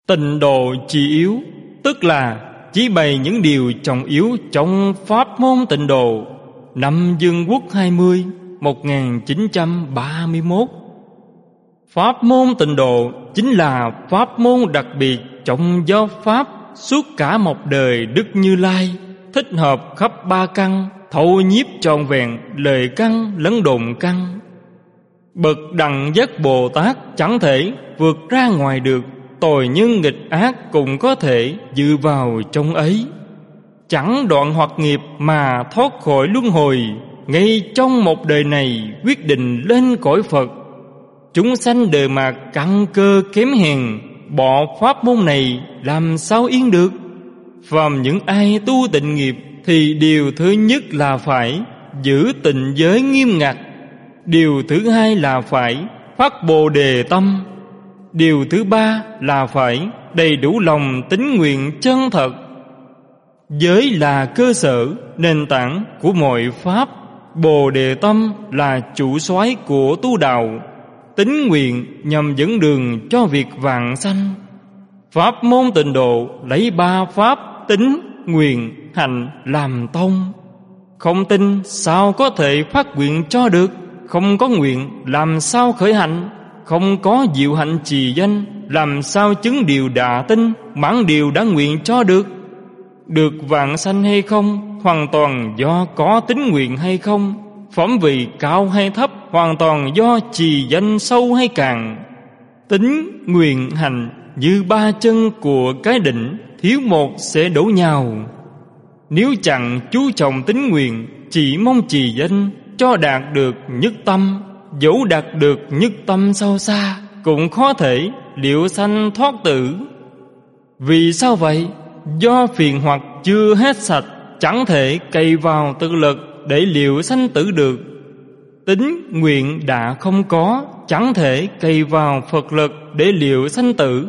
Tịnh độ chi yếu, tức là chỉ bày những điều trọng yếu trong pháp môn tịnh độ. Năm Dương Quốc 20, 1931. Pháp môn tịnh độ chính là pháp môn đặc biệt trong giáo pháp suốt cả một đời Đức Như Lai, thích hợp khắp ba căn, thấu nhiếp trọn vẹn lời căn lẫn độn căn. Bậc Đẳng Giác Bồ Tát chẳng thể vượt ra ngoài được, tội nhân nghịch ác cũng có thể dự vào trong ấy. Chẳng đoạn hoặc nghiệp mà thoát khỏi luân hồi, ngay trong một đời này quyết định lên cõi Phật. Chúng sanh đời mạt căn cơ kém hèn, bỏ pháp môn này làm sao yên được? Phàm những ai tu tịnh nghiệp thì điều thứ nhất là phải giữ tịnh giới nghiêm ngặt. Điều thứ hai là phải phát Bồ Đề tâm. Điều thứ ba là phải đầy đủ lòng tín nguyện chân thật. Giới là cơ sở, nền tảng của mọi pháp. Bồ Đề tâm là chủ soái của tu đạo. Tín nguyện nhằm dẫn đường cho việc vãng sanh. Pháp môn tịnh độ lấy ba pháp tín, nguyện, hành làm tông. Không tin sao có thể phát nguyện cho được? Không có nguyện làm sao khởi hạnh? Không có diệu hạnh trì danh làm sao chứng điều đà tin, mãn điều đã nguyện cho được? Được vãng sanh hay không hoàn toàn do có tín nguyện hay không. Phẩm vị cao hay thấp hoàn toàn do trì danh sâu hay càng. Tín, nguyện, hành như ba chân của cái đỉnh, thiếu một sẽ đổ nhào. Nếu chẳng chú trọng tín nguyện, chỉ mong trì danh cho đạt được nhất tâm, dẫu đạt được nhất tâm sâu xa cũng khó thể liệu sanh thoát tử. Vì sao vậy? Do phiền hoặc chưa hết sạch, chẳng thể cày vào tự lực để liệu sanh tử được. Tín nguyện đã không có, chẳng thể cày vào Phật lực để liệu sanh tử.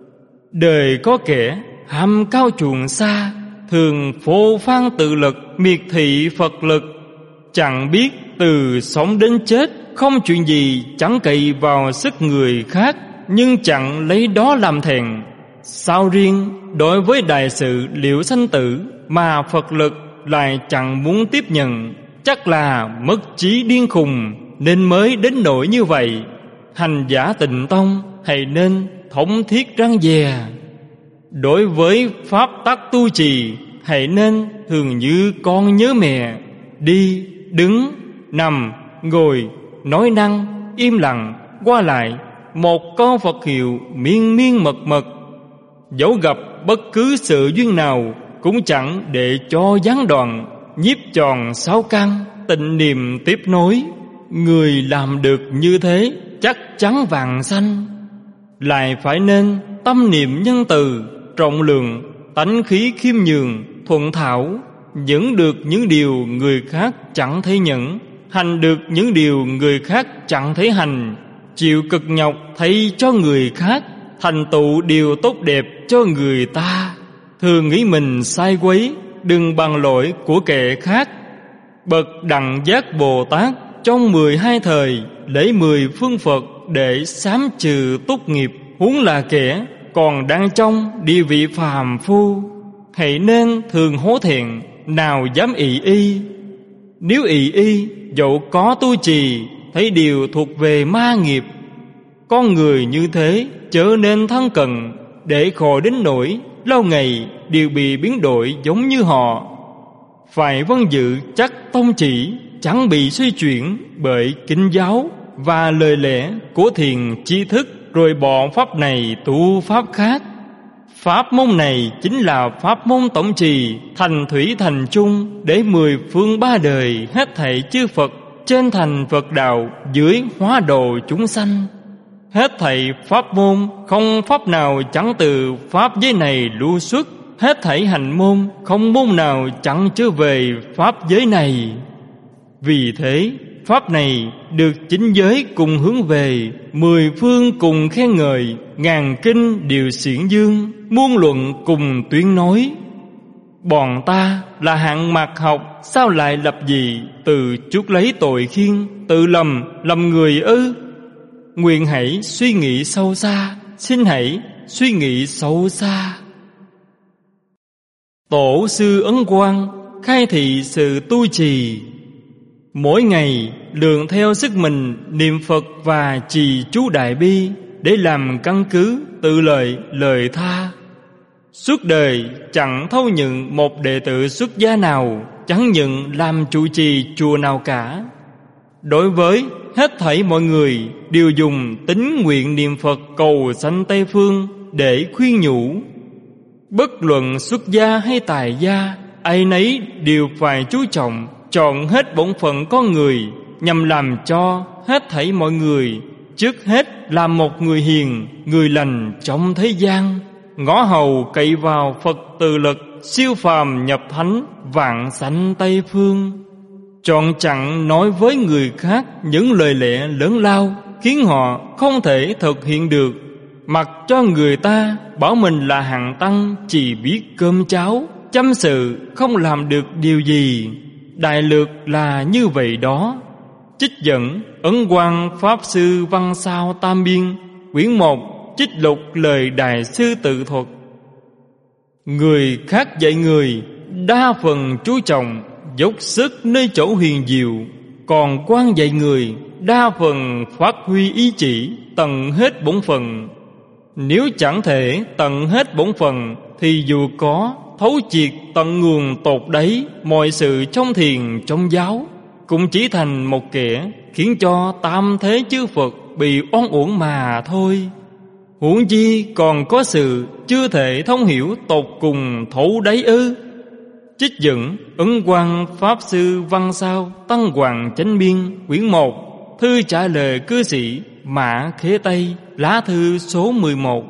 Đời có kẻ ham cao chuồng xa, thường phô phan tự lực, miệt thị Phật lực. Chẳng biết từ sống đến chết, không chuyện gì chẳng cậy vào sức người khác, nhưng chẳng lấy đó làm thẹn. Sao riêng đối với đại sự liệu sanh tử mà Phật lực lại chẳng muốn tiếp nhận? Chắc là mất trí điên khùng nên mới đến nỗi như vậy. Hành giả Tịnh Tông hãy nên thống thiết răng dè. Đối với pháp tắc tu trì hãy nên thường như con nhớ mẹ. Đi, đứng, nằm, ngồi, nói năng, im lặng, qua lại một câu Phật hiệu miên miên mật mật. Dẫu gặp bất cứ sự duyên nào cũng chẳng để cho gián đoạn. Nhiếp tròn sáu căn, tịnh niệm tiếp nối. Người làm được như thế chắc chắn vãng sanh. Lại phải nên tâm niệm nhân từ, rộng lượng, tánh khí khiêm nhường, thuận thảo, nhẫn được những điều người khác chẳng thể nhẫn, hành được những điều người khác chẳng thể hành, chịu cực nhọc thay cho người khác, thành tựu điều tốt đẹp cho người ta. Thường nghĩ mình sai quấy, đừng bằng lỗi của kẻ khác. Bậc Đẳng Giác Bồ Tát trong 12 thời lấy 10 phương Phật để sám trừ túc nghiệp, huống là kẻ còn đang trong địa vị phàm phu. Hãy nên thường hổ thẹn, nào dám ỷ y. Nếu ỷ y, dẫu có tu trì, thấy điều thuộc về ma nghiệp. Con người như thế chớ nên thân cận, để khỏi đến nỗi lâu ngày đều bị biến đổi giống như họ. Phải vâng giữ chắc tông chỉ, chẳng bị suy chuyển bởi kinh giáo và lời lẽ của thiền tri thức, rồi bỏ pháp này tu pháp khác. Pháp môn này chính là pháp môn tổng trì, thành thủy thành chung, để 10 phương ba đời hết thảy chư Phật trên thành Phật đạo, dưới hóa độ chúng sanh. Hết thảy pháp môn không pháp nào chẳng từ pháp giới này lưu xuất, hết thảy hành môn không môn nào chẳng trở về pháp giới này. Vì thế pháp này được chính giới cùng hướng về, 10 phương cùng khen ngợi, ngàn kinh đều xiển dương, muôn luận cùng tuyên nói. Bọn ta là hạng mạt học, sao lại lập gì từ chuốc lấy tội khiên, tự lầm người ư? Nguyện hãy suy nghĩ sâu xa, xin hãy suy nghĩ sâu xa. Tổ sư Ấn Quang khai thị sự tu trì. Mỗi ngày lượng theo sức mình niệm Phật và trì chú Đại Bi để làm căn cứ tự lợi lời tha. Suốt đời chẳng thâu nhận một đệ tử xuất gia nào, chẳng nhận làm trụ trì chùa nào cả. Đối với hết thảy mọi người đều dùng tín nguyện niệm Phật cầu sanh Tây Phương để khuyên nhủ. Bất luận xuất gia hay tài gia, ai nấy đều phải chú trọng chọn hết bổn phận con người, nhằm làm cho hết thảy mọi người trước hết làm một người hiền, người lành trong thế gian, ngõ hầu cậy vào Phật từ lực, siêu phàm nhập thánh, vạn sanh Tây Phương. Chọn chẳng nói với người khác những lời lẽ lớn lao khiến họ không thể thực hiện được, mặc cho người ta bảo mình là hạng tăng chỉ biết cơm cháo, chăm sự không làm được điều gì. Đại lược là như vậy đó. Trích dẫn Ấn Quang Pháp Sư Văn Sao Tam Biên, quyển 1, trích lục lời Đại sư tự thuật. Người khác dạy người đa phần chú trọng dốc sức nơi chỗ huyền diệu, còn Quang dạy người đa phần phát huy ý chỉ tận hết bổn phận. Nếu chẳng thể tận hết bổn phận thì dù có thấu triệt tận nguồn tột đáy mọi sự trong thiền trong giáo, cũng chỉ thành một kẻ khiến cho tam thế chư Phật bị oan uổng mà thôi. Huống chi còn có sự chưa thể thông hiểu tột cùng thấu đáy ư? Trích dẫn Ấn Quang Pháp Sư Văn Sao Tăng Hoàng Chánh Biên, quyển 1, thư trả lời cư sĩ Mã Khế Tây, lá thư số 11.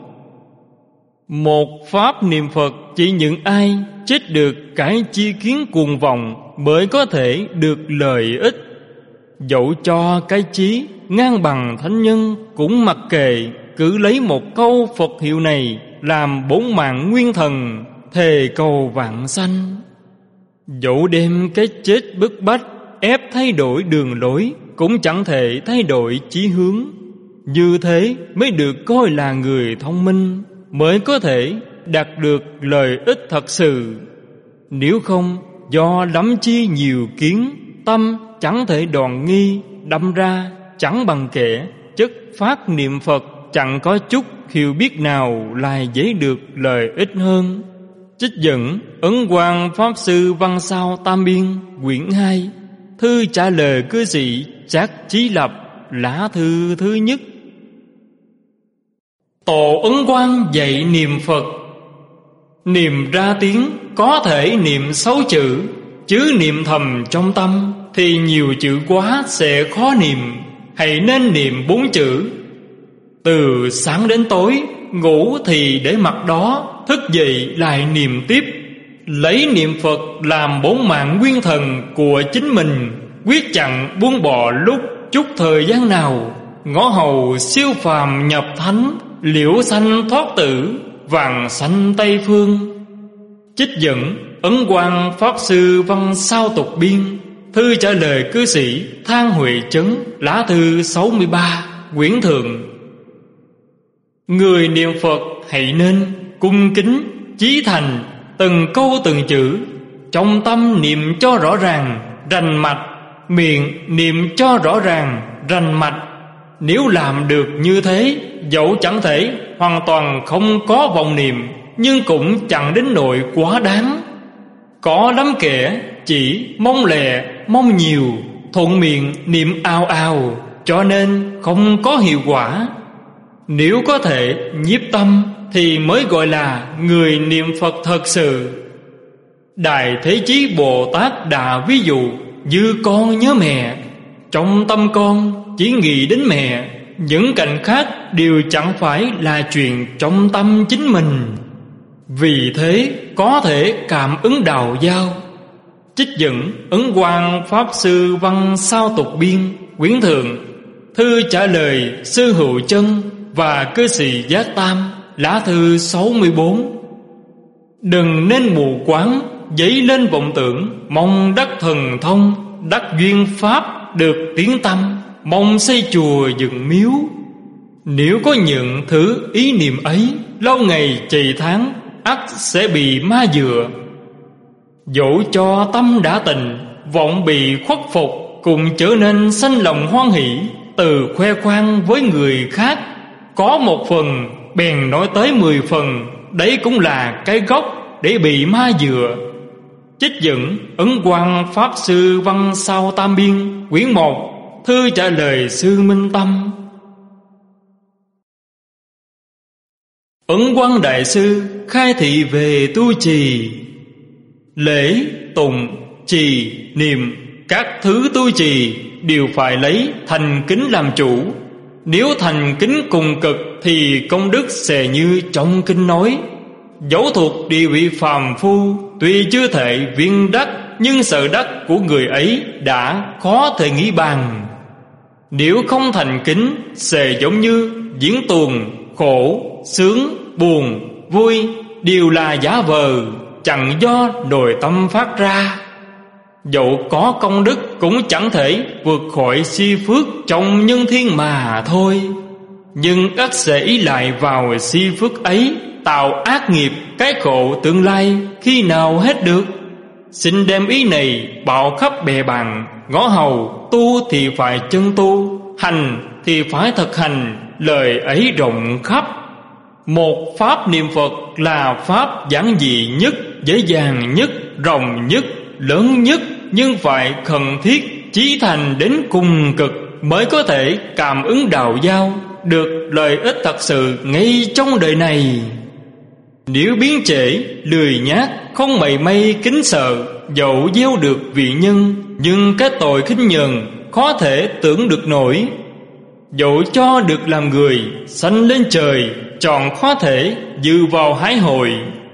Một pháp niệm Phật chỉ những ai chết được cái chi kiến cuồng vọng mới có thể được lợi ích. Dẫu cho cái chí ngang bằng thánh nhân cũng mặc kệ, cứ lấy một câu Phật hiệu này làm bổn mạng nguyên thần, thề cầu vạn sanh. Dẫu đem cái chết bức bách ép thay đổi đường lối, cũng chẳng thể thay đổi chí hướng. Như thế mới được coi là người thông minh, mới có thể đạt được lợi ích thật sự. Nếu không, do lắm chi nhiều kiến, tâm chẳng thể đoạn nghi, đâm ra chẳng bằng kẻ chất phát niệm Phật, chẳng có chút hiểu biết nào là dễ được lợi ích hơn. Trích dẫn Ấn Quang Pháp Sư Văn Sao Tam Biên, quyển 2, thư trả lời cư sĩ Trác Chí Lập, lá thư thứ nhất. Tổ Ấn Quang dạy niệm Phật. Niệm ra tiếng có thể niệm 6 chữ, chứ niệm thầm trong tâm thì nhiều chữ quá sẽ khó niệm. Hãy nên niệm 4 chữ. Từ sáng đến tối, ngủ thì để mặt đó, thức dậy lại niệm tiếp. Lấy niệm Phật làm bổn mạng nguyên thần của chính mình, quyết chẳng buông bỏ lúc chút thời gian nào. Ngõ hầu siêu phàm nhập thánh, liễu sanh thoát tử, vàng sanh Tây Phương. Trích dẫn Ấn Quang Pháp Sư Văn Sao Tục Biên, thư trả lời cư sĩ Thang Huệ Chấn, lá thư 63, quyển thượng. Người niệm Phật hãy nên cung kính, chí thành, từng câu từng chữ, trong tâm niệm cho rõ ràng, rành mạch, miệng niệm cho rõ ràng, rành mạch. Nếu làm được như thế, dẫu chẳng thể hoàn toàn không có vọng niệm, nhưng cũng chẳng đến nỗi quá đáng. Có lắm kẻ chỉ mong lẹ, mong nhiều, thuận miệng niệm ào ào, cho nên không có hiệu quả. Nếu có thể nhiếp tâm thì mới gọi là người niệm Phật thật sự. Đại Thế Chí Bồ Tát đã ví dụ như con nhớ mẹ, trong tâm con chỉ nghĩ đến mẹ, những cảnh khác đều chẳng phải là chuyện trong tâm chính mình. Vì thế có thể cảm ứng đạo giao. Trích dẫn Ấn Quang Pháp Sư Văn Sao Tục Biên, quyển thượng, thư trả lời Sư Hữu Chân và cư sĩ Giác Tam, lá thư 64. Đừng nên mù quáng dấy lên vọng tưởng, mong đắc thần thông, đắc duyên pháp, được tiếng tâm, mong xây chùa dựng miếu. Nếu có những thứ ý niệm ấy, lâu ngày trì tháng, ắt sẽ bị ma dựa. Dẫu cho tâm đã tình, vọng bị khuất phục, cùng trở nên sanh lòng hoan hỷ, từ khoe khoang với người khác. Có một phần bèn nói tới 10 phần, đấy cũng là cái gốc để bị ma dựa. Trích dẫn Ấn Quang Pháp Sư Văn Sao Tam Biên, quyển 1, thư trả lời Sư Minh Tâm. Ấn Quang Đại Sư khai thị về tu trì. Lễ, tụng, trì, niệm, các thứ tu trì đều phải lấy thành kính làm chủ. Nếu thành kính cùng cực thì công đức sẽ như trong kinh nói. Dẫu thuộc địa vị phàm phu, tuy chưa thể viên đắc, nhưng sự đắc của người ấy đã khó thể nghĩ bàn. Nếu không thành kính sẽ giống như diễn tuồng, khổ, sướng, buồn, vui đều là giả vờ, chẳng do nội tâm phát ra. Dẫu có công đức cũng chẳng thể vượt khỏi si phước trong nhân thiên mà thôi. Nhưng ắt sẽ ý lại vào si phước ấy, tạo ác nghiệp, cái khổ tương lai khi nào hết được. Xin đem ý này bảo khắp bè bạn, ngõ hầu. Tu thì phải chân tu, hành thì phải thực hành, lời ấy rộng khắp. Một pháp niệm Phật là pháp giản dị nhất, dễ dàng nhất, rộng nhất, lớn nhất, nhưng phải khẩn thiết chí thành đến cùng cực mới có thể cảm ứng đạo giao, được lợi ích thật sự ngay trong đời này. Nếu biến trễ, lười nhác, không mảy may kính sợ, dẫu gieo được vị nhân, nhưng cái tội khinh nhờn khó thể tưởng được nổi. Dẫu cho được làm người, sanh lên trời, tròn khó thể dư vào hái hồi.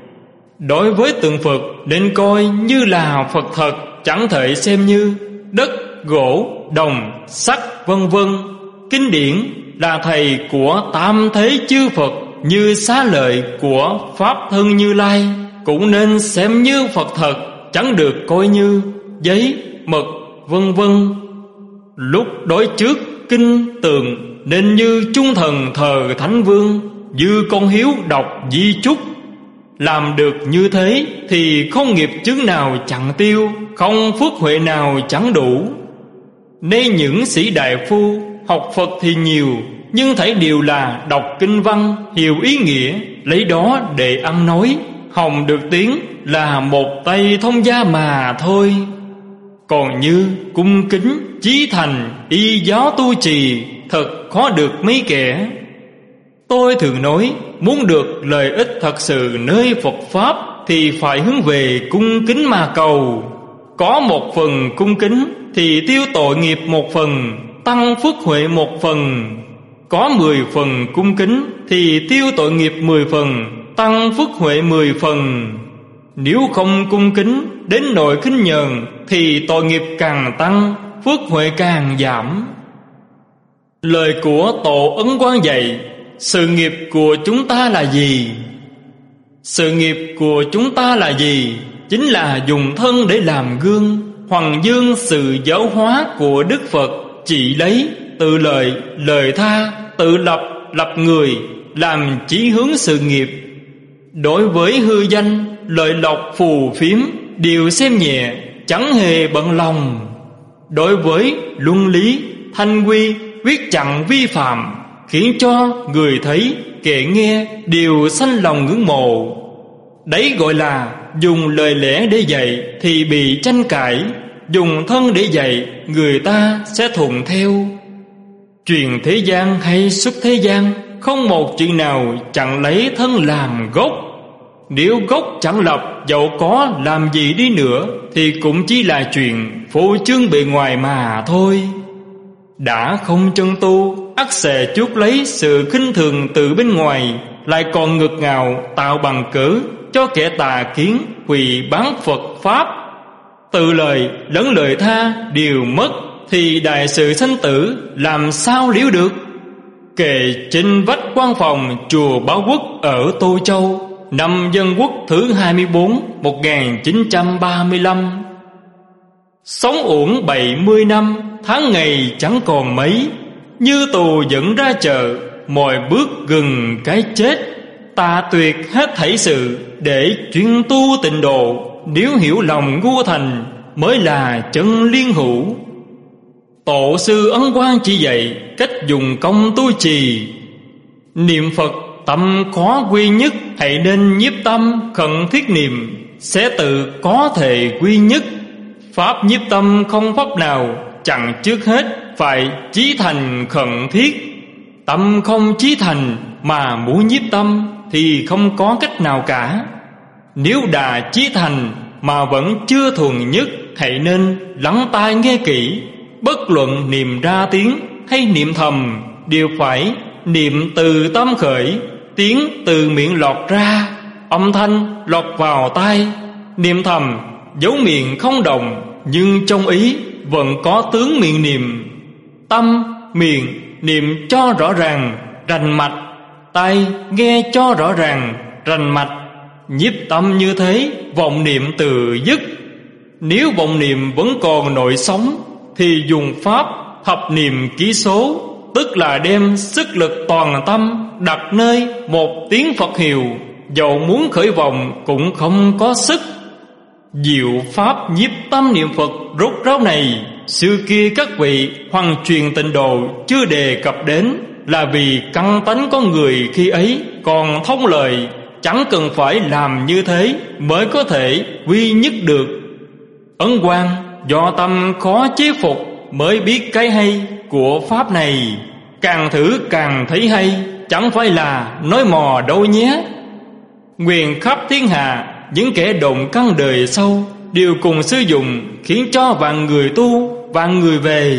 Đối với tượng Phật nên coi như là Phật thật, chẳng thể xem như đất, gỗ, đồng, sắt vân vân. Kinh điển là thầy của tam thế chư Phật, như xá lợi của Pháp Thân Như Lai, cũng nên xem như Phật thật, chẳng được coi như giấy, mực vân vân. Lúc đối trước kinh tượng nên như chung thần thờ Thánh Vương, như con hiếu đọc di chúc. Làm được như thế thì không nghiệp chướng nào chẳng tiêu, không phước huệ nào chẳng đủ. Nên những sĩ đại phu học Phật thì nhiều, nhưng thảy đều là đọc kinh văn, hiểu ý nghĩa, lấy đó để ăn nói. Hồng được tiếng là một tay thông gia mà thôi. Còn như cung kính, chí thành, y giáo tu trì, thật khó được mấy kẻ. Tôi thường nói, muốn được lợi ích thật sự nơi Phật Pháp thì phải hướng về cung kính mà cầu. Có một phần cung kính thì tiêu tội nghiệp một phần, tăng phước huệ một phần. Có 10 phần cung kính thì tiêu tội nghiệp 10 phần, tăng phước huệ 10 phần. Nếu không cung kính đến nội khinh nhờn thì tội nghiệp càng tăng, phước huệ càng giảm. Lời của Tổ Ấn Quang dạy, sự nghiệp của chúng ta là gì? Sự nghiệp của chúng ta là gì? Chính là dùng thân để làm gương, hoằng dương sự giáo hóa của Đức Phật, chỉ lấy tự lợi, lời tha, tự lập, lập người, làm chí hướng sự nghiệp. Đối với hư danh, lợi lộc phù phiếm đều xem nhẹ, chẳng hề bận lòng. Đối với luân lý, thanh quy, quyết chặn vi phạm, khiến cho người thấy, kẻ nghe đều sanh lòng ngưỡng mộ. Đấy gọi là dùng lời lẽ để dạy thì bị tranh cãi, dùng thân để dạy người ta sẽ thuận theo. Truyền thế gian hay xuất thế gian, không một chuyện nào chẳng lấy thân làm gốc. Nếu gốc chẳng lập, dẫu có làm gì đi nữa thì cũng chỉ là chuyện phô trương bề ngoài mà thôi. Đã không chân tu, ắt sẽ chuốc lấy sự khinh thường từ bên ngoài, lại còn ngược ngạo tạo bằng cớ cho kẻ tà kiến quỳ bán Phật Pháp. Tự lời lẫn lời tha đều mất thì đại sự sanh tử làm sao liễu được. Kệ trên vách quan phòng chùa Báo Quốc ở Tô Châu, năm Dân Quốc thứ 24, 1935. Sống uổng 70 năm, tháng ngày chẳng còn mấy, như tù dẫn ra chợ, mọi bước gần cái chết. Ta tuyệt hết thảy sự để chuyên tu tịnh độ. Nếu hiểu lòng ngu thành mới là chân liên hữu. Tổ sư Ấn Quang chỉ dạy cách dùng công tu trì. Niệm Phật tâm khó quy nhất, hãy nên nhiếp tâm khẩn thiết niệm, sẽ tự có thể quy nhất. Pháp nhiếp tâm không pháp nào, chẳng trước hết phải chí thành khẩn thiết. Tâm không chí thành mà muốn nhiếp tâm thì không có cách nào cả. Nếu đã chí thành mà vẫn chưa thuần nhất, hãy nên lắng tai nghe kỹ. Bất luận niệm ra tiếng hay niệm thầm, đều phải niệm từ tâm khởi, tiếng từ miệng lọt ra, âm thanh lọt vào tai. Niệm thầm dấu miệng không động, nhưng trong ý vẫn có tướng miệng niệm. Tâm miệng niệm cho rõ ràng, rành mạch. Tai nghe cho rõ ràng, rành mạch. Nhiếp tâm như thế, vọng niệm từ dứt. Nếu vọng niệm vẫn còn nội sống, thì dùng pháp thập niệm ký số, tức là đem sức lực toàn tâm đặt nơi một tiếng Phật hiệu, dẫu muốn khởi vọng cũng không có sức. Diệu pháp nhiếp tâm niệm Phật rốt ráo này, xưa kia các vị hoàng truyền tịnh độ chưa đề cập đến, là vì căn tánh con người khi ấy còn thông lời, chẳng cần phải làm như thế mới có thể quy nhất được. Ấn Quang do tâm khó chế phục mới biết cái hay của pháp này, càng thử càng thấy hay, chẳng phải là nói mò đâu nhé. Nguyện khắp thiên hạ những kẻ động căn đời sâu đều cùng sử dụng, khiến cho vạn người tu, vạn người về.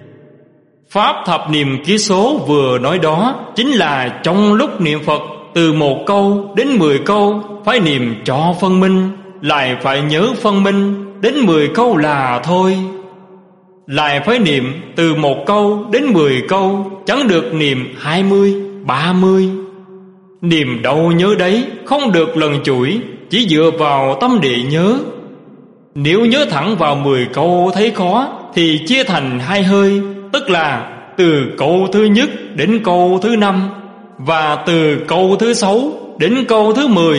Pháp thập niệm ký số vừa nói đó chính là trong lúc niệm Phật, từ 1 câu đến 10 câu phải niệm cho phân minh, lại phải nhớ phân minh đến 10 câu là thôi. Lại phải niệm từ 1 câu đến 10 câu, chẳng được niệm 20, 30. Niệm đâu nhớ đấy, không được lần chuỗi, chỉ dựa vào tâm địa nhớ. Nếu nhớ thẳng vào 10 câu thấy khó, thì chia thành 2 hơi, tức là từ câu thứ nhất đến câu thứ 5, và từ câu thứ 6 đến câu thứ 10.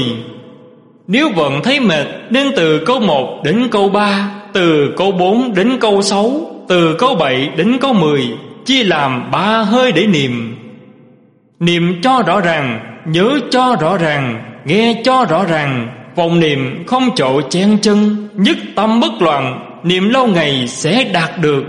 Nếu vẫn thấy mệt, nên từ câu 1 đến câu 3, từ câu 4 đến câu 6, từ câu 7 đến câu 10, chia làm 3 hơi để niệm. Niệm cho rõ ràng, nhớ cho rõ ràng, nghe cho rõ ràng. Vọng niệm không chỗ chen chân, nhất tâm bất loạn, niệm lâu ngày sẽ đạt được.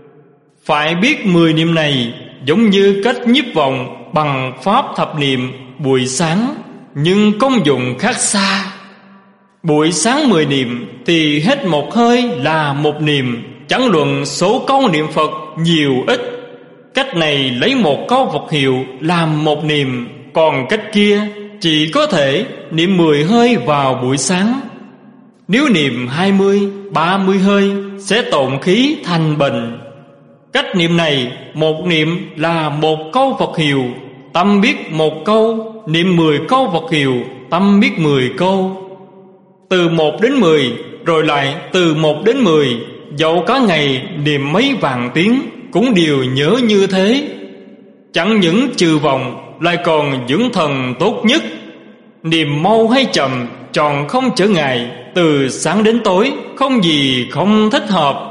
Phải biết 10 niệm này giống như cách nhiếp vọng bằng pháp thập niệm buổi sáng, nhưng công dụng khác xa. Buổi sáng 10 niệm thì hết một hơi là một niệm, chẳng luận số câu niệm Phật nhiều ít. Cách này lấy 1 câu Phật hiệu làm một niệm, còn cách kia chỉ có thể niệm 10 hơi vào buổi sáng. Nếu niệm 20, 30 hơi sẽ tổn khí thành bệnh. Cách niệm này, một niệm là 1 câu Phật hiệu, tâm biết 1 câu, niệm 10 câu Phật hiệu, tâm biết 10 câu. Từ 1 đến 10, rồi lại từ 1 đến 10, dẫu có ngày niệm mấy vạn tiếng cũng đều nhớ như thế. Chẳng những trừ vọng, lại còn dưỡng thần tốt nhất. Niệm mau hay chậm tròn không trở ngại, từ sáng đến tối không gì không thích hợp.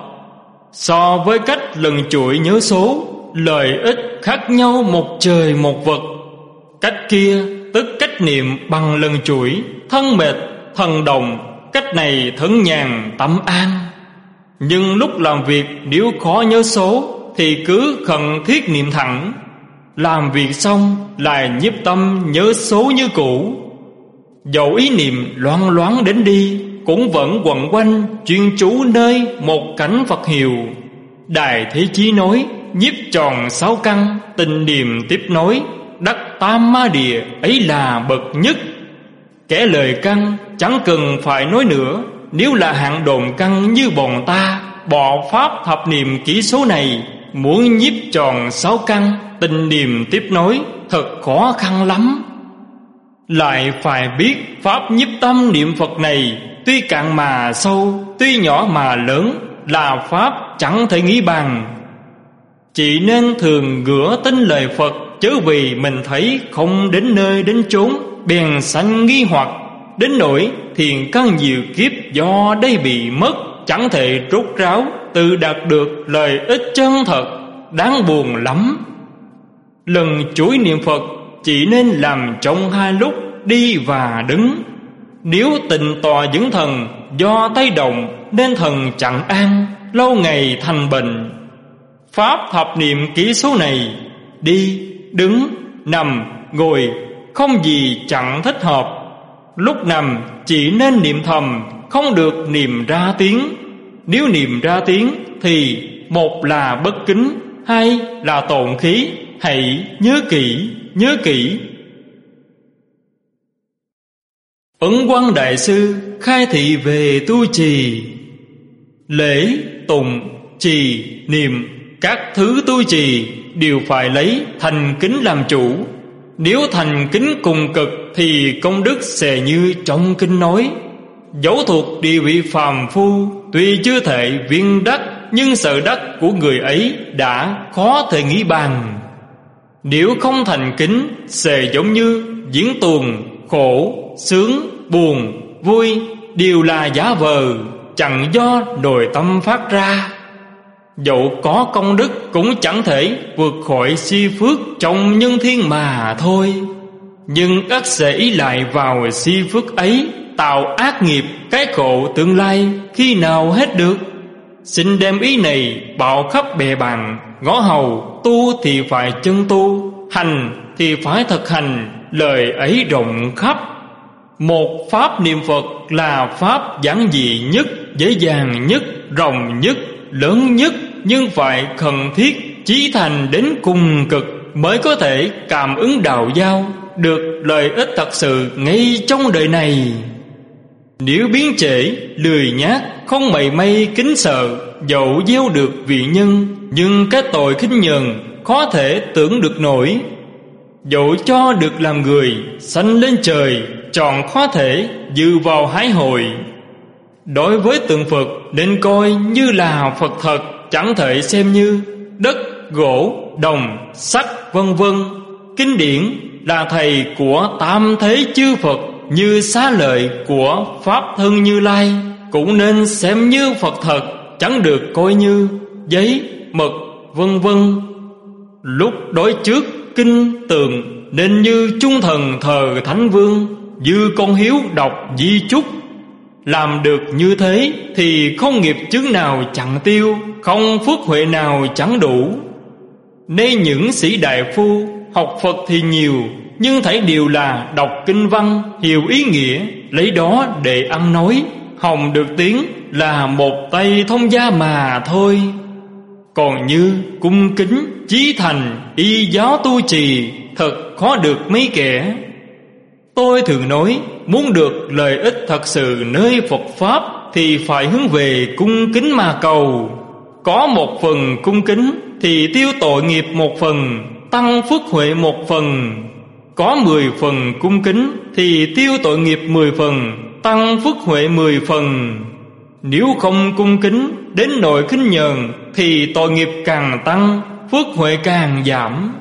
So với cách lần chuỗi nhớ số, lợi ích khác nhau một trời một vực. Cách kia tức cách niệm bằng lần chuỗi, thân mệt thần đồng. Cách này thân nhàn tâm an. Nhưng lúc làm việc nếu khó nhớ số thì cứ khẩn thiết niệm thẳng. Làm việc xong lại nhiếp tâm nhớ số như cũ. Dẫu ý niệm loáng loáng đến đi, cũng vẫn quẩn quanh chuyên chú nơi một cảnh Phật hiệu. Đại Thế Chí nói, nhiếp tròn 6 căn, tình niệm tiếp nối, đắc tam ma địa ấy là bậc nhất. Kẻ lời căn chẳng cần phải nói nữa. Nếu là hạng đồn căn như bọn ta, bỏ pháp thập niệm kỹ số này, muốn nhiếp tròn 6 căn, tình niệm tiếp nối, thật khó khăn lắm. Lại phải biết pháp nhiếp tâm niệm Phật này, tuy cạn mà sâu, tuy nhỏ mà lớn, là pháp chẳng thể nghĩ bằng. Chỉ nên thường ngửa tin lời Phật, chớ vì mình thấy không đến nơi đến chốn, bèn sanh nghi hoặc, đến nỗi thiền căn nhiều kiếp do đây bị mất, chẳng thể rốt ráo tự đạt được lợi ích chân thật, đáng buồn lắm. Lần chuỗi niệm Phật chỉ nên làm trong 2 lúc đi và đứng. Nếu tịnh tọa dưỡng thần do tay động, nên thần chẳng an, lâu ngày thành bệnh. Pháp thập niệm kỹ số này, đi, đứng, nằm, ngồi, không gì chẳng thích hợp. Lúc nằm chỉ nên niệm thầm, không được niệm ra tiếng. Nếu niệm ra tiếng thì một là bất kính, hai là tổn khí. Hãy nhớ kỹ, nhớ kỹ. Ấn Quang Đại Sư khai thị về tu trì. Lễ, tụng, trì, niệm, các thứ tu trì đều phải lấy thành kính làm chủ. Nếu thành kính cùng cực thì công đức sẽ như trong kinh nói. Dẫu thuộc địa vị phàm phu, tuy chưa thể viên đắc, nhưng sự đắc của người ấy đã khó thể nghĩ bàn. Nếu không thành kính, sẽ giống như diễn tuồng, khổ, sướng, buồn, vui đều là giả vờ, chẳng do nội tâm phát ra. Dẫu có công đức cũng chẳng thể vượt khỏi si phước trong nhân thiên mà thôi. Nhưng ắt sẽ ý lại vào si phước ấy, tạo ác nghiệp, cái khổ tương lai khi nào hết được. Xin đem ý này bảo khắp bè bạn, ngõ hầu. Tu thì phải chân tu, hành thì phải thực hành, lời ấy rộng khắp. Một pháp niệm Phật là pháp giản dị nhất, dễ dàng nhất, rộng nhất, lớn nhất, nhưng phải khẩn thiết chí thành đến cùng cực mới có thể cảm ứng đạo giao, được lợi ích thật sự ngay trong đời này. Nếu biến trễ, lười nhác, không mảy may kính sợ, dẫu gieo được vị nhân, nhưng cái tội khinh nhờn khó thể tưởng được nổi. Dẫu cho được làm người, sanh lên trời, trọn khó thể dư vào hái hồi. Đối với tượng Phật nên coi như là Phật thật, chẳng thể xem như đất, gỗ, đồng, sắt vân vân. Kinh điển là thầy của tam thế chư Phật, như xá lợi của Pháp Thân Như Lai, cũng nên xem như Phật thật, chẳng được coi như giấy, mực vân vân. Lúc đối trước kinh tượng nên như chung thần thờ Thánh Vương, như con hiếu đọc di chúc. Làm được như thế thì không nghiệp chướng nào chẳng tiêu, không phước huệ nào chẳng đủ. Nên những sĩ đại phu học Phật thì nhiều, nhưng thảy đều là đọc kinh văn, hiểu ý nghĩa, lấy đó để ăn nói, hòng được tiếng là một tay thông gia mà thôi. Còn như cung kính, chí thành, y giáo tu trì, thật khó được mấy kẻ. Tôi thường nói, muốn được lợi ích thật sự nơi Phật Pháp thì phải hướng về cung kính mà cầu. Có một phần cung kính thì tiêu tội nghiệp một phần, tăng phước huệ một phần. Có 10 phần cung kính thì tiêu tội nghiệp 10 phần, tăng phước huệ 10 phần. Nếu không cung kính đến nội khinh nhờn thì tội nghiệp càng tăng, phước huệ càng giảm.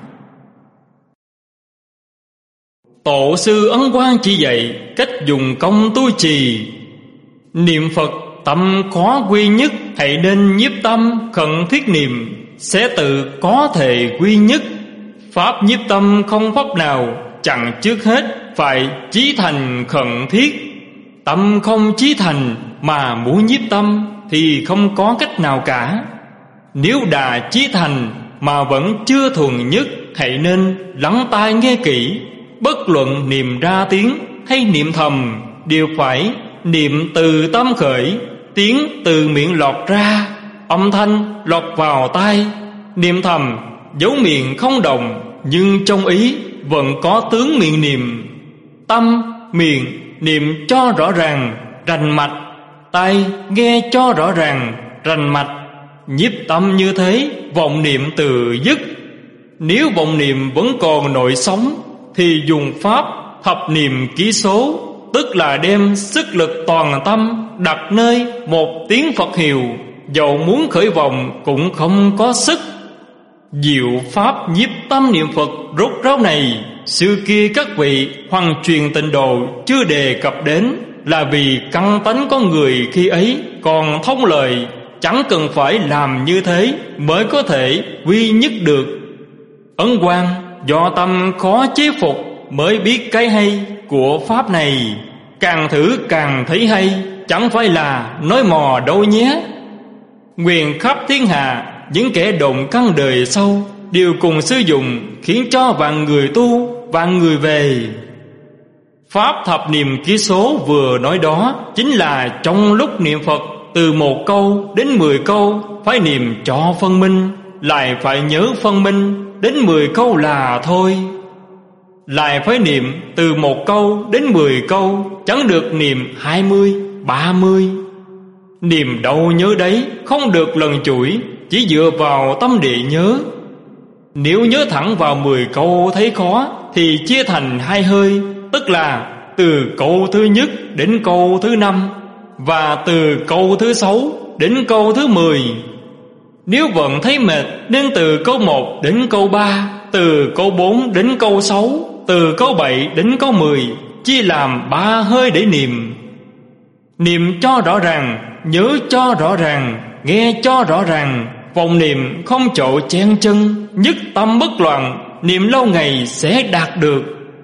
Tổ sư Ấn Quang chỉ dạy cách dùng công tu trì. Niệm Phật tâm khó quy nhất, hãy nên nhiếp tâm khẩn thiết niệm, sẽ tự có thể quy nhất. Pháp nhiếp tâm không pháp nào, chẳng trước hết phải chí thành khẩn thiết. Tâm không chí thành mà muốn nhiếp tâm thì không có cách nào cả. Nếu đã chí thành mà vẫn chưa thuần nhất, hãy nên lắng tai nghe kỹ. Bất luận niệm ra tiếng hay niệm thầm, đều phải niệm từ tâm khởi, tiếng từ miệng lọt ra, âm thanh lọt vào tai. Niệm thầm dấu miệng không động, nhưng trong ý vẫn có tướng miệng niệm. Tâm, miệng niệm cho rõ ràng, rành mạch, tai nghe cho rõ ràng, rành mạch. Nhiếp tâm như thế, vọng niệm từ dứt. Nếu vọng niệm vẫn còn nội sống thì dùng pháp thập niệm ký số, tức là đem sức lực toàn tâm đặt nơi một tiếng Phật hiệu, dẫu muốn khởi vọng cũng không có sức. Diệu pháp nhiếp tâm niệm Phật rốt ráo này xưa kia các vị hoàng truyền tịnh độ chưa đề cập đến, là vì căn tánh con người khi ấy còn thông lời, chẳng cần phải làm như thế mới có thể quy nhất được. Ấn Quang do tâm khó chế phục mới biết cái hay của pháp này, càng thử càng thấy hay, chẳng phải là nói mò đâu nhé. Nguyện khắp thiên hạ những kẻ động căn đời sâu đều cùng sử dụng, khiến cho vạn người tu, vạn người về. Pháp thập niệm ký số vừa nói đó chính là trong lúc niệm Phật, từ 1 câu đến 10 câu phải niệm cho phân minh, lại phải nhớ phân minh đến 10 câu là thôi. Lại phải niệm từ 1 câu đến 10 câu, chẳng được niệm 20, 30. Niệm đâu nhớ đấy, không được lần chuỗi, chỉ dựa vào tâm địa nhớ. Nếu nhớ thẳng vào 10 câu thấy khó, thì chia thành 2 hơi, tức là từ câu thứ nhất đến câu thứ 5, và từ câu thứ 6 đến câu thứ 10. Nếu vẫn thấy mệt, nên từ câu 1 đến câu 3, từ câu 4 đến câu 6, từ câu 7 đến câu 10, chia làm 3 hơi để niệm. Niệm cho rõ ràng, nhớ cho rõ ràng, nghe cho rõ ràng, vòng niệm không chỗ chen chân, nhất tâm bất loạn, niệm lâu ngày sẽ đạt được.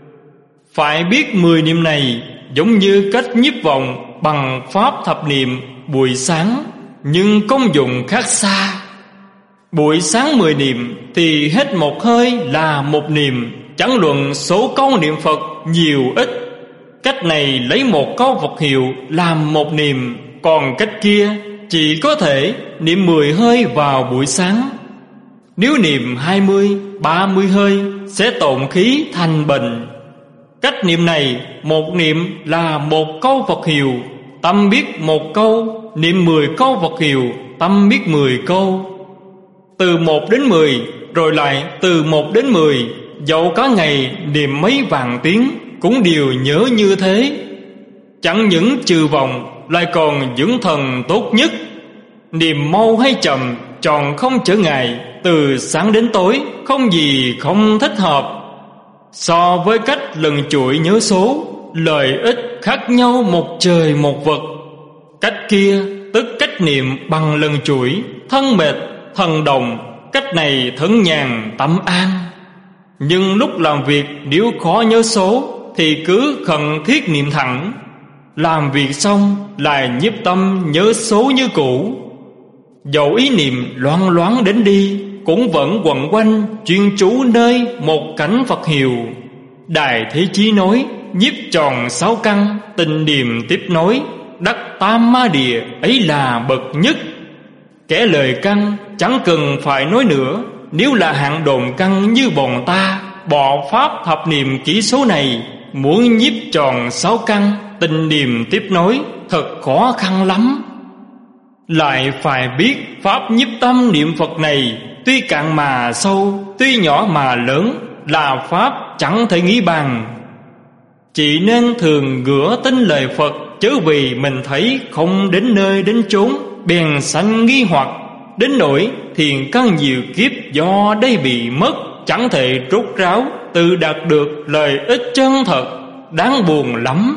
Phải biết 10 niệm này giống như cách nhiếp vọng bằng pháp thập niệm buổi sáng, nhưng công dụng khác xa. Buổi sáng 10 niệm thì hết một hơi là một niệm, chẳng luận số câu niệm Phật nhiều ít. Cách này lấy một câu Phật hiệu làm một niệm, còn cách kia chỉ có thể niệm 10 hơi vào buổi sáng. Nếu niệm 20, 30 hơi sẽ tổn khí thành bệnh. Cách niệm này, một niệm là một câu Phật hiệu, tâm biết một câu, niệm 10 câu Phật hiệu, tâm biết 10 câu. Từ 1 đến 10, rồi lại từ 1 đến 10, dẫu cả ngày niệm mấy vạn tiếng cũng đều nhớ như thế. Chẳng những trừ vọng, lại còn dưỡng thần tốt nhất. Niệm mau hay chậm, tròn không trở ngại, từ sáng đến tối, không gì không thích hợp. So với cách lần chuỗi nhớ số, lợi ích khác nhau một trời một vực. Cách kia tức cách niệm bằng lần chuỗi, thân mệt, thần đồng. Cách này thân nhàn, tâm an. Nhưng lúc làm việc nếu khó nhớ số, thì cứ khẩn thiết niệm thẳng. Làm việc xong lại nhiếp tâm nhớ số như cũ. Dẫu ý niệm loáng loáng đến đi, cũng vẫn quẩn quanh chuyên chú nơi một cảnh Phật hiệu. Đại Thế Chí nói, nhiếp tròn 6 căn, tình niệm tiếp nối, đắc tam ma địa ấy là bậc nhất. Kẻ lời căn chẳng cần phải nói nữa. Nếu là hạng đồn căn như bọn ta, bỏ pháp thập niệm kỹ số này, muốn nhiếp tròn 6 căn, tình niệm tiếp nối, thật khó khăn lắm. Lại phải biết pháp nhiếp tâm niệm Phật này, tuy cạn mà sâu, tuy nhỏ mà lớn, là pháp chẳng thể nghĩ bàn. Chỉ nên thường ngửa tin lời Phật, chớ vì mình thấy không đến nơi đến chốn, bèn sanh nghi hoặc, đến nỗi thiền căn nhiều kiếp do đây bị mất, chẳng thể rốt ráo tự đạt được lợi ích chân thật, đáng buồn lắm.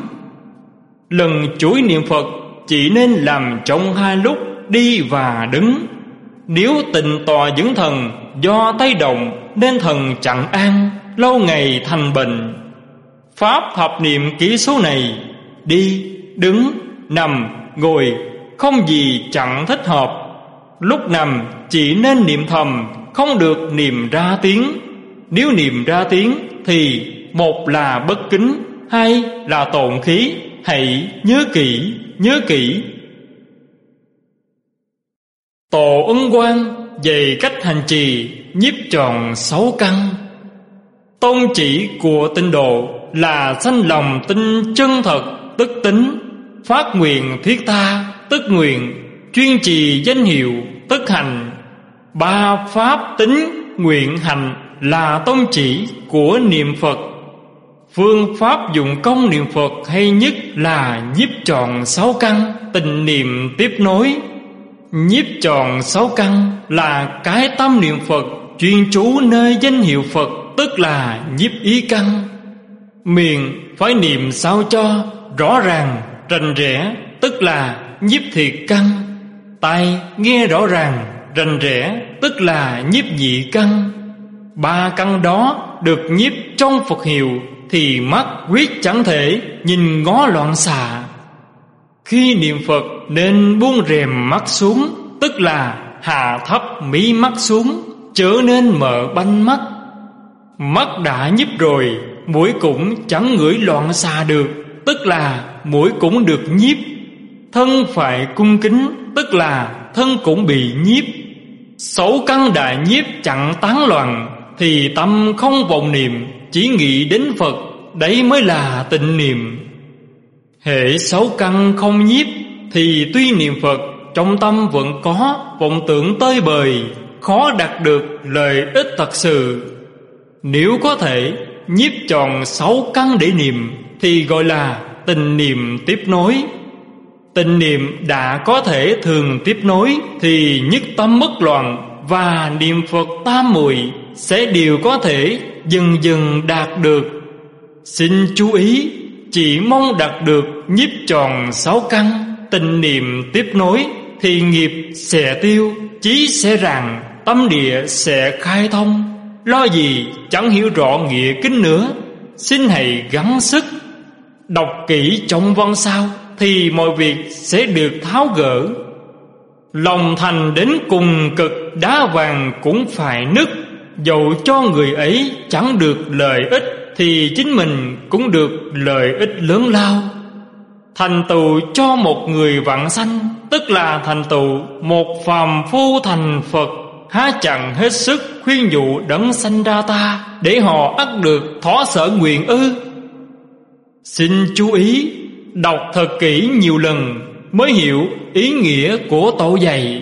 Lần chuỗi niệm Phật chỉ nên làm trong 2 lúc đi và đứng. Nếu tịnh tọa dưỡng thần do tay động, nên thần chẳng an, lâu ngày thành bệnh. Pháp thập niệm kỹ số này, đi, đứng, nằm, ngồi, không gì chẳng thích hợp. Lúc nằm chỉ nên niệm thầm, không được niệm ra tiếng. Nếu niệm ra tiếng thì một là bất kính, hai là tổn khí. Hãy nhớ kỹ, nhớ kỹ. Tổ Ấn Quang về cách hành trì nhiếp tròn 6 căn. Tôn chỉ của tịnh độ là sanh lòng tin chân thật, tức tính. Phát nguyện thiết tha, tức nguyện. Chuyên trì danh hiệu, tức hành. 3 pháp tính, nguyện, hành là tôn chỉ của niệm Phật. Phương pháp dụng công niệm Phật hay nhất là nhiếp tròn 6 căn, tình niệm tiếp nối. Nhiếp tròn 6 căn là cái tâm niệm Phật, chuyên trú nơi danh hiệu Phật tức là nhiếp ý căn. Miệng phải niệm sao cho rõ ràng, rành rẽ, tức là nhiếp thiệt căn. Tai nghe rõ ràng, rành rẽ, tức là nhiếp nhị căn. Ba căn đó được nhiếp trong Phật hiệu thì mắt quyết chẳng thể nhìn ngó loạn xạ. Khi niệm Phật nên buông rèm mắt xuống, tức là hạ thấp mí mắt xuống, trở nên mở banh mắt. Mắt đã nhiếp rồi, mũi cũng chẳng ngửi loạn xạ được, tức là mũi cũng được nhiếp. Thân phải cung kính, tức là thân cũng bị nhiếp. Sáu căn đại nhiếp chẳng tán loạn, thì tâm không vọng niệm, chỉ nghĩ đến Phật, đấy mới là tịnh niệm. Hễ sáu căn không nhiếp, thì tuy niệm Phật, trong tâm vẫn có vọng tưởng tơi bời, khó đạt được lợi ích thật sự. Nếu có thể nhiếp tròn sáu căn để niệm, thì gọi là tịnh niệm tiếp nối. Tịnh niệm đã có thể thường tiếp nối, thì nhất tâm bất loạn và niệm Phật tam muội sẽ đều có thể dần dần đạt được. Xin chú ý, chỉ mong đạt được nhiếp tròn sáu căn, tịnh niệm tiếp nối, thì nghiệp sẽ tiêu, chí sẽ rạng, tâm địa sẽ khai thông. Lo gì chẳng hiểu rõ nghĩa kinh nữa. Xin hãy gắng sức đọc kỹ trong văn sao, thì mọi việc sẽ được tháo gỡ. Lòng thành đến cùng cực, đá vàng cũng phải nứt. Dẫu cho người ấy chẳng được lợi ích, thì chính mình cũng được lợi ích lớn lao. Thành tựu cho một người vãng sanh, tức là thành tựu một phàm phu thành Phật. Há chẳng hết sức khuyên dụ đấng sanh ra ta, để họ ắt được thỏa sở nguyện ư? Xin chú ý, đọc thật kỹ nhiều lần mới hiểu ý nghĩa của tổ dạy.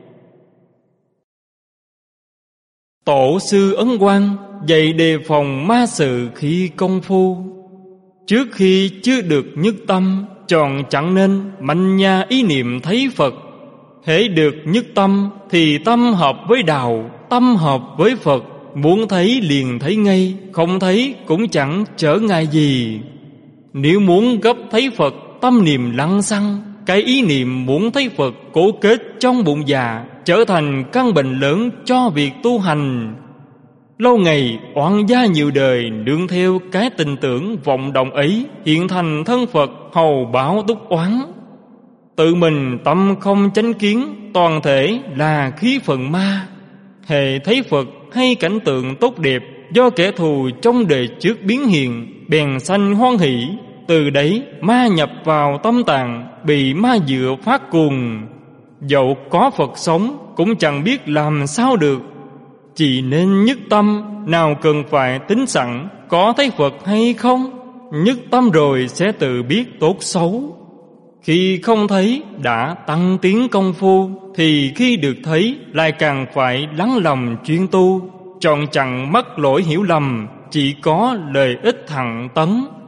Tổ sư Ấn Quang dạy đề phòng ma sự khi công phu. Trước khi chưa được nhất tâm, chọn chẳng nên mạnh nha ý niệm thấy Phật. Hễ được nhất tâm thì tâm hợp với đạo, tâm hợp với Phật. Muốn thấy liền thấy ngay, không thấy cũng chẳng trở ngại gì. Nếu muốn gấp thấy Phật, tâm niệm lăng xăng, cái ý niệm muốn thấy Phật cố kết trong bụng dạ, trở thành căn bệnh lớn cho việc tu hành. Lâu ngày oan gia nhiều đời nương theo cái tình tưởng vọng động ấy, hiện thành thân Phật hầu báo túc oán. Tự mình tâm không chánh kiến, toàn thể là khí phận ma. Hễ thấy Phật hay cảnh tượng tốt đẹp do kẻ thù trong đời trước biến hiện, bèn sanh hoan hỷ. Từ đấy ma nhập vào tâm tạng, bị ma dựa phát cuồng. Dẫu có Phật sống cũng chẳng biết làm sao được. Chỉ nên nhất tâm, nào cần phải tính sẵn có thấy Phật hay không. Nhất tâm rồi sẽ tự biết tốt xấu. Khi không thấy đã tăng tiến công phu, thì khi được thấy lại càng phải lắng lòng chuyên tu. Chọn chẳng mắc lỗi hiểu lầm, chỉ có lợi ích thẳng tấn.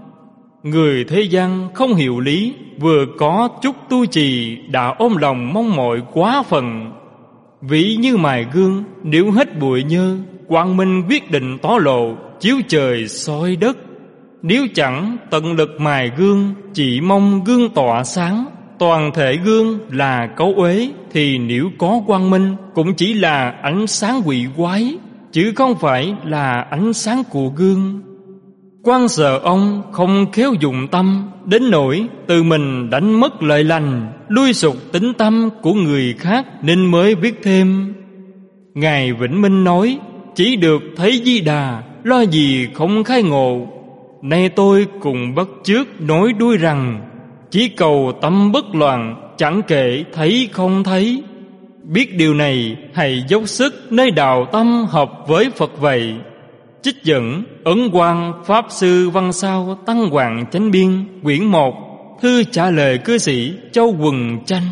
Người thế gian không hiểu lý, vừa có chút tu trì đã ôm lòng mong mỏi quá phần. Ví như mài gương, nếu hết bụi nhơ, quang minh quyết định tỏ lộ, chiếu trời soi đất. Nếu chẳng tận lực mài gương, chỉ mong gương tỏa sáng, toàn thể gương là cấu uế, thì nếu có quang minh cũng chỉ là ánh sáng quỷ quái, chứ không phải là ánh sáng của gương. Quan sợ ông không khéo dụng tâm, đến nỗi từ mình đánh mất lợi lành, lui sụt tính tâm của người khác, nên mới viết thêm. Ngài Vĩnh Minh nói, chỉ được thấy Di Đà, lo gì không khai ngộ. Nay tôi cùng bắt chước nói đuôi rằng, chỉ cầu tâm bất loạn, chẳng kể thấy không thấy. Biết điều này, hãy dốc sức nơi đạo tâm hợp với Phật vậy. Trích dẫn Ấn Quang Pháp Sư Văn Sao Tăng Hoàng Chánh Biên, quyển 1, thư trả lời cư sĩ Châu Quần Chanh.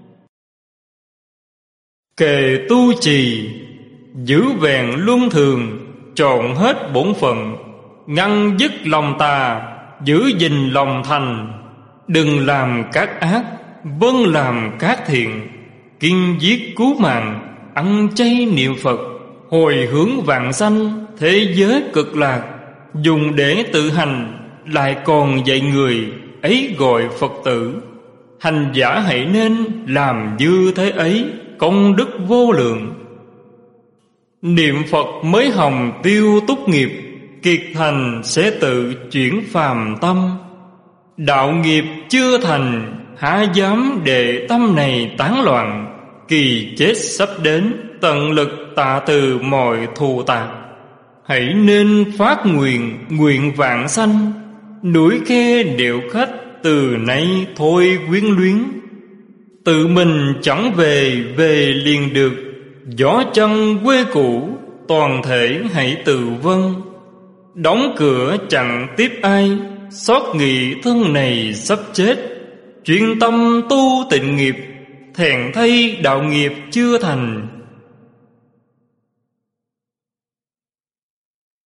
Kệ tu trì, giữ vẹn luân thường, trọn hết bổn phận, ngăn dứt lòng tà, giữ gìn lòng thành. Đừng làm các ác, vâng làm các thiện, kiên giết cứu mạng, ăn chay niệm Phật, hồi hướng vạn sanh, thế giới cực lạc, dùng để tự hành, lại còn dạy người, ấy gọi Phật tử. Hành giả hãy nên làm như thế ấy, công đức vô lượng. Niệm Phật mới hồng tiêu túc nghiệp, kiệt thành sẽ tự chuyển phàm tâm. Đạo nghiệp chưa thành, há dám để tâm này tán loạn. Kỳ chết sắp đến, tận lực tạ từ mọi thù tạc. Hãy nên phát nguyện, nguyện vạn sanh, núi khe điệu khách, từ nay thôi quyến luyến. Tự mình chẳng về, về liền được, gió chân quê cũ, toàn thể hãy tự vâng. Đóng cửa chẳng tiếp ai, xót nghị thân này sắp chết. Chuyên tâm tu tịnh nghiệp, thẹn thay đạo nghiệp chưa thành,